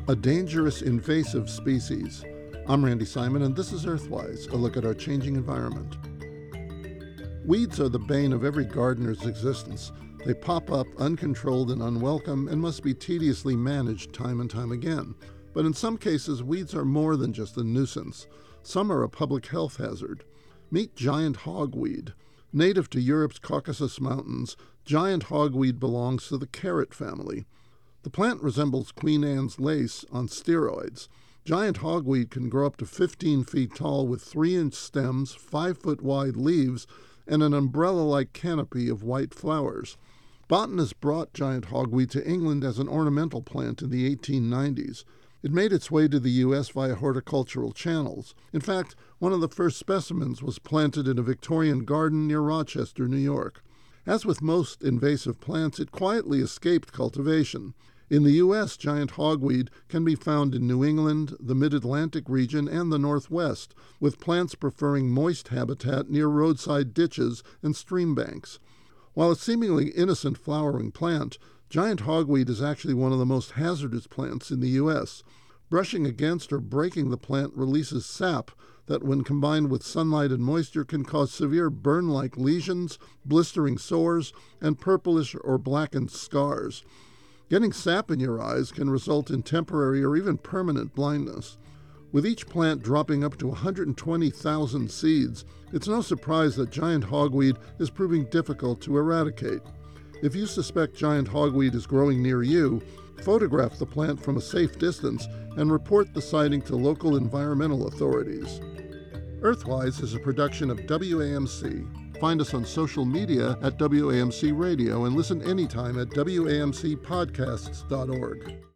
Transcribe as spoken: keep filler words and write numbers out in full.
A dangerous invasive species. I'm Randy Simon, and this is Earthwise, a look at our changing environment. Weeds are the bane of every gardener's existence. They pop up uncontrolled and unwelcome and must be tediously managed time and time again. But in some cases, weeds are more than just a nuisance. Some are a public health hazard. Meet giant hogweed. Native to Europe's Caucasus Mountains, giant hogweed belongs to the carrot family. The plant resembles Queen Anne's lace on steroids. Giant hogweed can grow up to fifteen feet tall with three-inch stems, five-foot-wide leaves, and an umbrella-like canopy of white flowers. Botanists brought giant hogweed to England as an ornamental plant in the eighteen nineties. It made its way to the U S via horticultural channels. In fact, one of the first specimens was planted in a Victorian garden near Rochester, New York. As with most invasive plants, it quietly escaped cultivation. In the U S, giant hogweed can be found in New England, the Mid-Atlantic region, and the Northwest, with plants preferring moist habitat near roadside ditches and stream banks. While a seemingly innocent flowering plant, giant hogweed is actually one of the most hazardous plants in the U S. Brushing against or breaking the plant releases sap that, when combined with sunlight and moisture, can cause severe burn-like lesions, blistering sores, and purplish or blackened scars. Getting sap in your eyes can result in temporary or even permanent blindness. With each plant dropping up to one hundred twenty thousand seeds, it's no surprise that giant hogweed is proving difficult to eradicate. If you suspect giant hogweed is growing near you, photograph the plant from a safe distance and report the sighting to local environmental authorities. Earthwise is a production of W A M C. Find us on social media at W A M C Radio and listen anytime at W A M C podcasts dot org.